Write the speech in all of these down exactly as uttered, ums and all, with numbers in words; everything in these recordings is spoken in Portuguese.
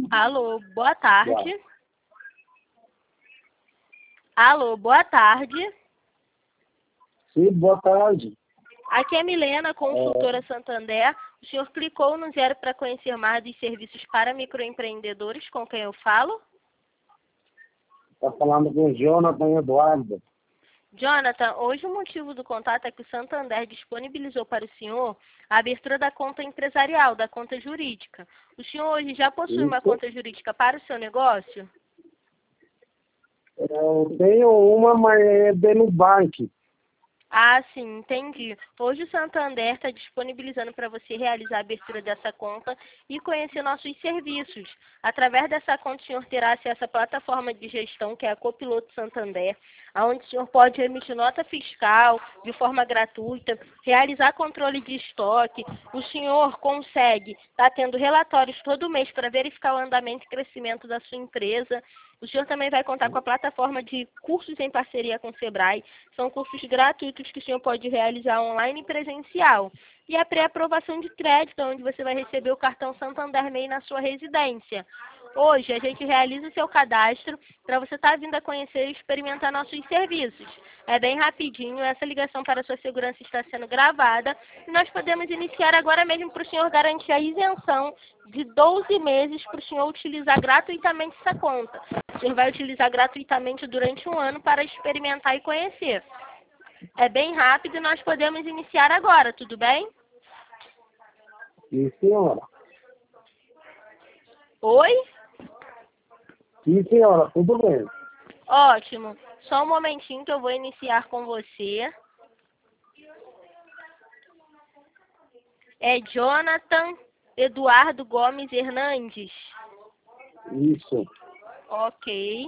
Alô, boa tarde. Alô, boa tarde. Sim, boa tarde. Aqui é Milena, consultora é... Santander. O senhor clicou no zero para conhecer mais dos serviços para microempreendedores, com quem eu falo? Está falando com o Jonathan Eduardo. Jonathan, hoje o motivo do contato é que o Santander disponibilizou para o senhor a abertura da conta empresarial, da conta jurídica. O senhor hoje já possui Isso. uma conta jurídica para o seu negócio? Eu tenho uma, mas é de Nubank. Ah, sim, entendi. Hoje o Santander está disponibilizando para você realizar a abertura dessa conta e conhecer nossos serviços. Através dessa conta, o senhor terá acesso à plataforma de gestão, que é a Copiloto Santander, onde o senhor pode emitir nota fiscal de forma gratuita, realizar controle de estoque. O senhor consegue estar tendo relatórios todo mês para verificar o andamento e crescimento da sua empresa. O senhor também vai contar com a plataforma de cursos em parceria com o Sebrae. São cursos gratuitos que o senhor pode realizar online e presencial. E a pré-aprovação de crédito, onde você vai receber o cartão Santander M E I na sua residência. Hoje, a gente realiza o seu cadastro para você estar vindo a conhecer e experimentar nossos serviços. É bem rapidinho, essa ligação para a sua segurança está sendo gravada e nós podemos iniciar agora mesmo para o senhor garantir a isenção de doze meses para o senhor utilizar gratuitamente essa conta. O senhor vai utilizar gratuitamente durante um ano para experimentar e conhecer. É bem rápido e nós podemos iniciar agora, tudo bem? Sim, senhora. Oi? Sim, senhora, tudo bem. Ótimo. Só um momentinho que eu vou iniciar com você. É Jonathan Eduardo Gomes Hernandes. Isso. Ok.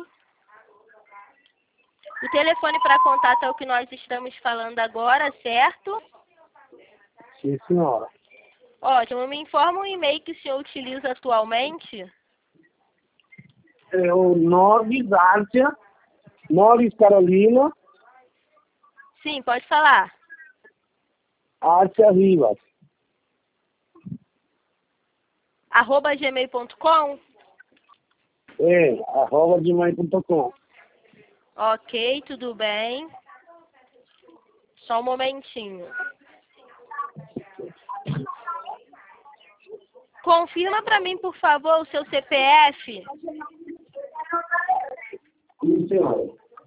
O telefone para contato é o que nós estamos falando agora, certo? Sim, senhora. Ótimo. Me informa o e-mail que o senhor utiliza atualmente. É o Norris Arcia, Norris Carolina. Sim, pode falar. Arcia Rivas. Arroba gmail ponto com? É, arroba gmail ponto com. Ok, tudo bem. Só um momentinho. Confirma para mim, por favor, o seu C P F. Sim, senhora.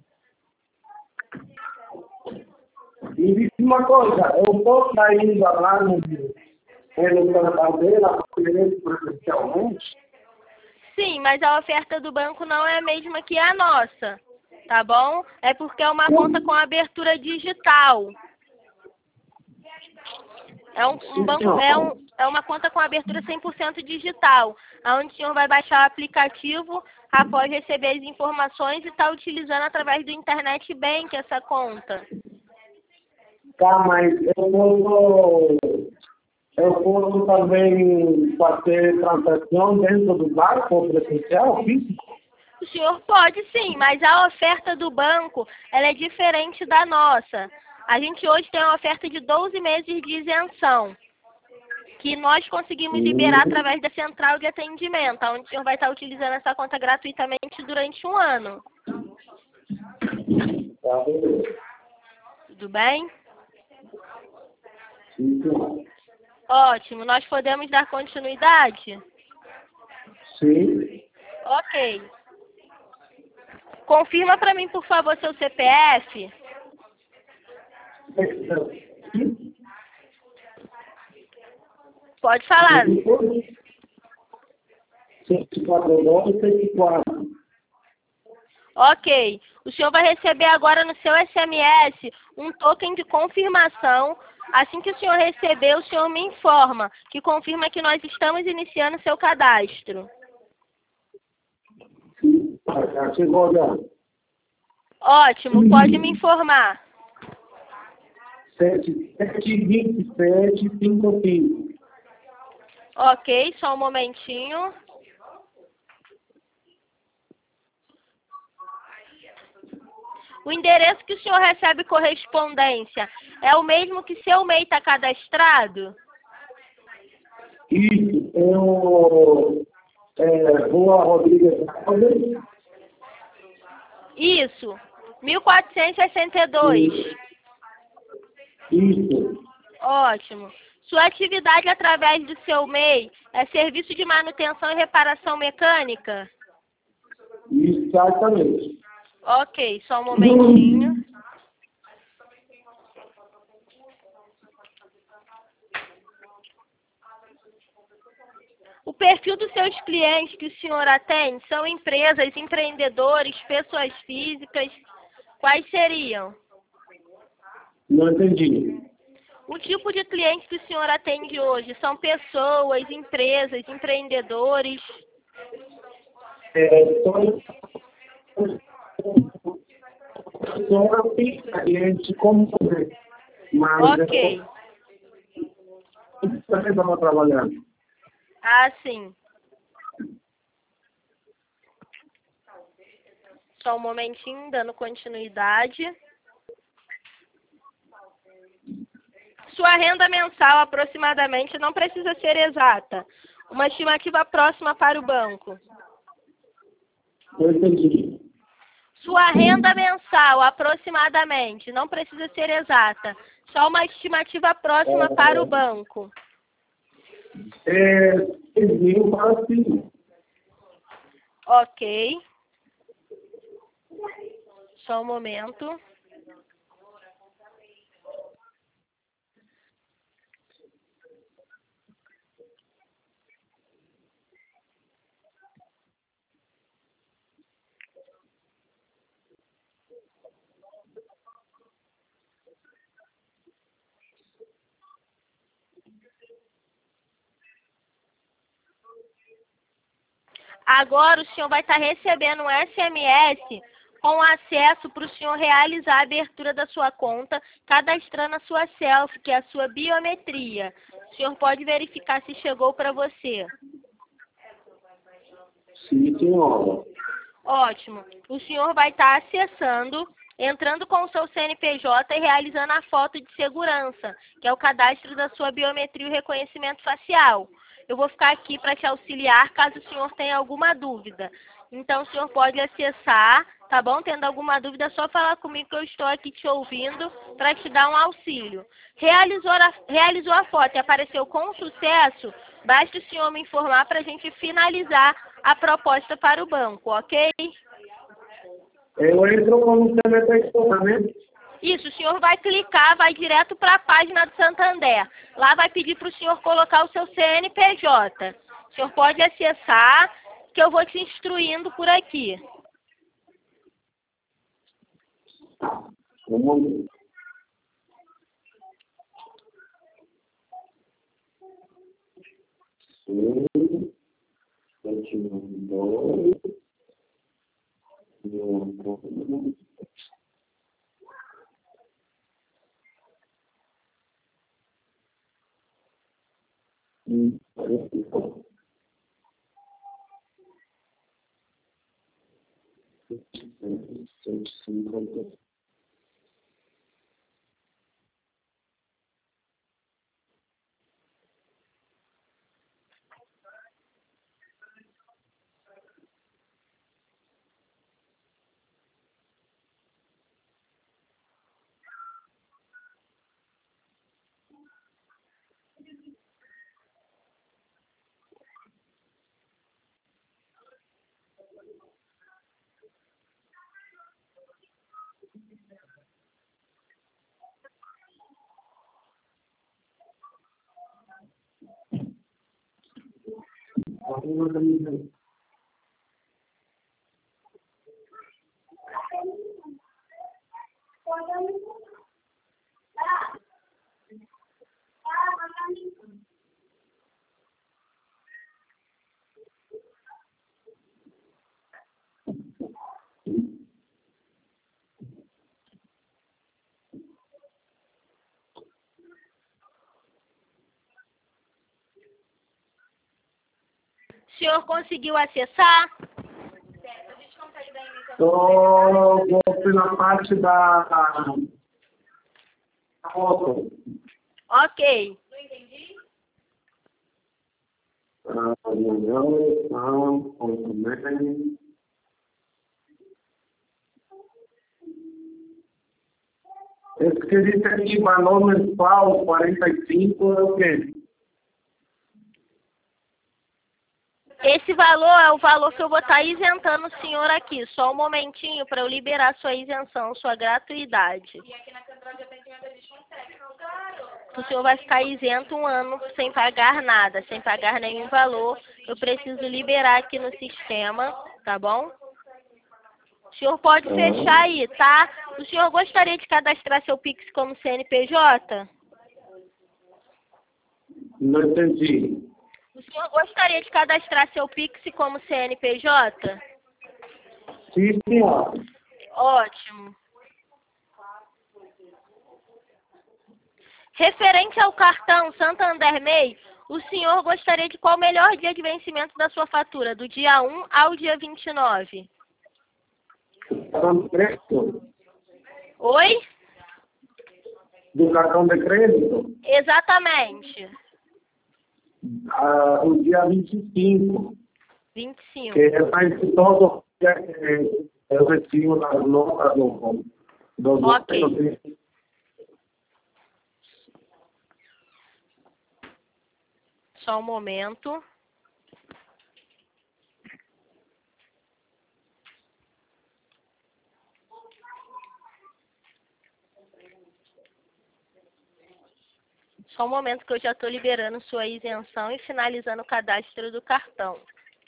E diz uma coisa, eu posso estar indo lá no no Santander, lá presencialmente? Sim, mas a oferta do banco não é a mesma que a nossa, tá bom? É porque é uma conta com abertura digital. É um, um banco, é, um, é uma conta com abertura cem por cento digital, onde o senhor vai baixar o aplicativo após receber as informações e está utilizando através do Internet Bank essa conta. Tá, mas eu posso, eu posso também fazer transação dentro do banco presencial, físico? O senhor pode sim, mas a oferta do banco ela é diferente da nossa. A gente hoje tem uma oferta de doze meses de isenção, que nós conseguimos liberar através da central de atendimento, onde o senhor vai estar utilizando essa conta gratuitamente durante um ano. Tá. Tudo bem? Sim. Ótimo. Nós podemos dar continuidade? Sim. Ok. Confirma para mim, por favor, seu C P F. Pode falar. sete quatro nove, sete quatro. Ok. O senhor vai receber agora no seu S M S um token de confirmação. Assim que o senhor receber, o senhor me informa, que confirma que nós estamos iniciando seu cadastro. Chegou já. Ótimo. Pode me informar. sete, sete, vinte e sete, cinquenta e cinco. Ok, só um momentinho. O endereço que o senhor recebe correspondência é o mesmo que seu M E I está cadastrado? Isso, eu É, Rua Rodrigues Alves. Isso. mil quatrocentos e sessenta e dois. Isso. Ótimo. Sua atividade através do seu M E I é serviço de manutenção e reparação mecânica? Exatamente. Ok, só um momentinho. O perfil dos seus clientes que o senhor atende são empresas, empreendedores, pessoas físicas. Quais seriam? Não entendi. O tipo de cliente que o senhor atende hoje são pessoas, empresas, empreendedores. É, só só cliente como você. Mas Ok. eu também estava trabalhando. Ah, sim. Só um momentinho, dando continuidade. Sua renda mensal, aproximadamente, não precisa ser exata. Uma estimativa próxima para o banco. Eu entendi. Sua renda mensal, aproximadamente, não precisa ser exata. Só uma estimativa próxima para o banco. É, seis mil para cima. Ok. Só um momento. Agora o senhor vai estar recebendo um S M S com acesso para o senhor realizar a abertura da sua conta, cadastrando a sua selfie, que é a sua biometria. O senhor pode verificar se chegou para você. Sim, senhora. Ótimo. O senhor vai estar acessando, entrando com o seu C N P J e realizando a foto de segurança, que é o cadastro da sua biometria e o reconhecimento facial. Eu vou ficar aqui para te auxiliar caso o senhor tenha alguma dúvida. Então, o senhor pode acessar, tá bom? Tendo alguma dúvida, é só falar comigo que eu estou aqui te ouvindo para te dar um auxílio. Realizou a, realizou a foto e apareceu com sucesso? Basta o senhor me informar para a gente finalizar a proposta para o banco, ok? Eu entro com o C N P J, né? Isso, o senhor vai clicar, vai direto para a página do Santander. Lá vai pedir para o senhor colocar o seu C N P J. O senhor pode acessar, que eu vou te instruindo por aqui. Vamos. Sim. Continuando. O senhor conseguiu acessar? Estou na parte da foto. Ok. Esse que disse aqui, valor mensual quarenta e cinco é o quê? Esse valor é o valor que eu vou estar isentando o senhor aqui. Só um momentinho para eu liberar sua isenção, sua gratuidade. E aqui na central de atendimento existe um técnico, claro. O senhor vai ficar isento um ano sem pagar nada, sem pagar nenhum valor. Eu preciso liberar aqui no sistema, tá bom? O senhor pode fechar aí, tá? O senhor gostaria de cadastrar seu Pix como C N P J? Não entendi. O senhor gostaria de cadastrar seu Pix como C N P J? Sim, senhor. Ótimo. Referente ao cartão Santander M E I, o senhor gostaria de qual o melhor dia de vencimento da sua fatura? Do dia um ao dia vinte e nove? Cartão de crédito? Oi? Do cartão de crédito? Exatamente. Ah, o dia vinte e cinco. vinte e cinco. Que é mais de todo eu recibo nas notas do, do Ok. do, Só um momento. Só um momento que eu já estou liberando sua isenção e finalizando o cadastro do cartão.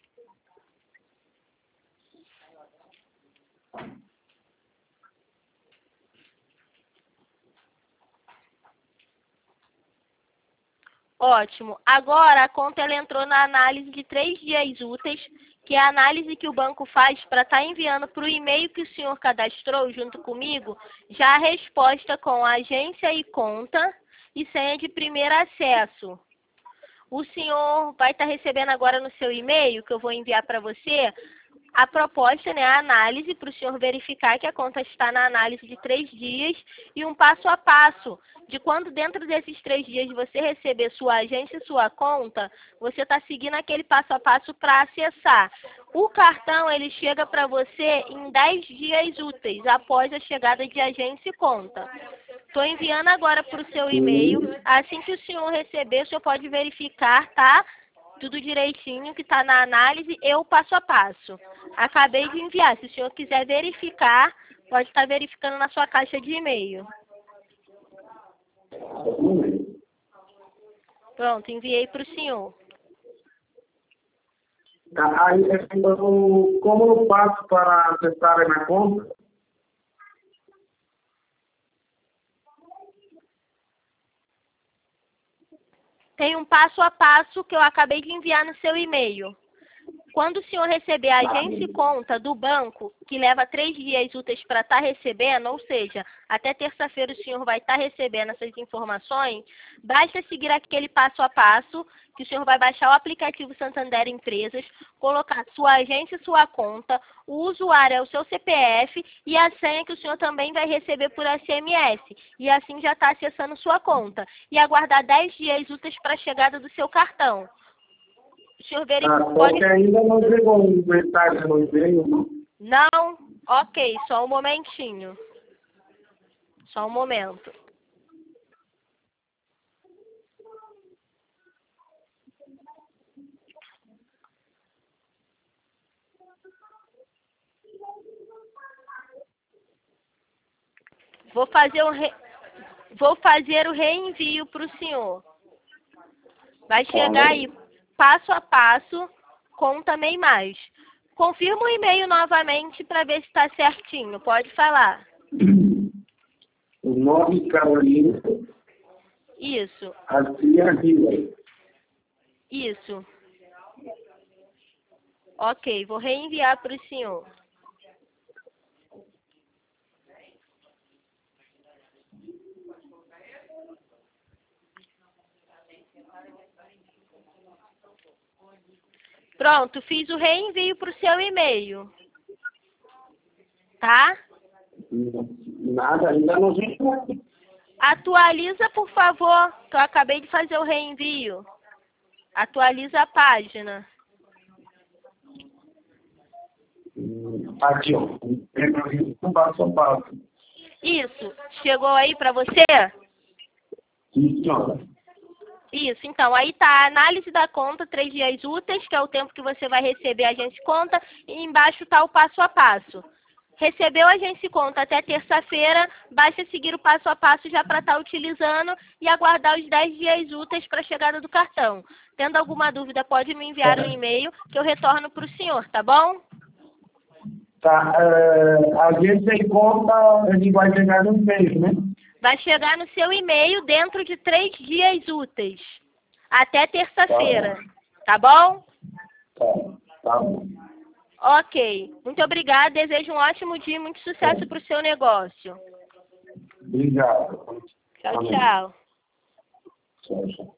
Ótimo. Agora a conta ela entrou na análise de três dias úteis, que é a análise que o banco faz para estar enviando para o e-mail que o senhor cadastrou junto comigo, já a resposta com agência e conta e senha de primeiro acesso. O senhor vai estar recebendo agora no seu e-mail, que eu vou enviar para você, a proposta, né, a análise, para o senhor verificar que a conta está na análise de três dias e um passo a passo de quando dentro desses três dias você receber sua agência e sua conta, você está seguindo aquele passo a passo para acessar. O cartão, ele chega para você em dez dias úteis, após a chegada de agência e conta. Estou enviando agora para o seu e-mail. Assim que o senhor receber, o senhor pode verificar, tá? Tudo direitinho que está na análise e o passo a passo. Acabei de enviar. Se o senhor quiser verificar, pode estar verificando na sua caixa de e-mail. Pronto, enviei para o senhor. Aí, então, como eu faço para acessar a minha conta? Tem um passo a passo que eu acabei de enviar no seu e-mail. Quando o senhor receber a agência e conta do banco, que leva três dias úteis para estar recebendo, ou seja, até terça-feira o senhor vai estar recebendo essas informações, basta seguir aquele passo a passo, que o senhor vai baixar o aplicativo Santander Empresas, colocar sua agência e sua conta, o usuário é o seu C P F e a senha que o senhor também vai receber por S M S. E assim já está acessando sua conta. E aguardar dez dias úteis para a chegada do seu cartão. O senhor verifica, Ah, pode... ainda não chegou um mensagem no e-mail, não? Não? Ok, só um momentinho. Só um momento. Vou fazer o, re... Vou fazer o reenvio para o senhor. Vai chegar aí passo a passo com também mais. Confirma o e-mail novamente para ver se está certinho. Pode falar. O nome Carolina. Isso. Garcia Ribeiro. Isso. Ok, vou reenviar para o senhor. Pronto, fiz o reenvio para o seu e-mail. Tá? Nada, ainda não chegou. Atualiza, por favor, que eu acabei de fazer o reenvio. Atualiza a página. Aqui, ó. Um passo a passo. Isso. Chegou aí para você? Sim, senhora. Isso, então, aí tá a análise da conta, três dias úteis, que é o tempo que você vai receber a Agência Conta, e embaixo tá o passo a passo. Recebeu a Agência Conta até terça-feira, basta seguir o passo a passo já para estar utilizando e aguardar os dez dias úteis para a chegada do cartão. Tendo alguma dúvida, pode me enviar um e-mail que eu retorno para o senhor, tá bom? Tá, é, a Agência Conta, ele vai chegar no e-mail, né? Vai chegar no seu e-mail dentro de três dias úteis, até terça-feira, tá bom? Tá, tá bom. Ok. Muito obrigada. Desejo um ótimo dia e muito sucesso para o seu negócio. Obrigado. Tchau, Amém. tchau. Tchau, tchau.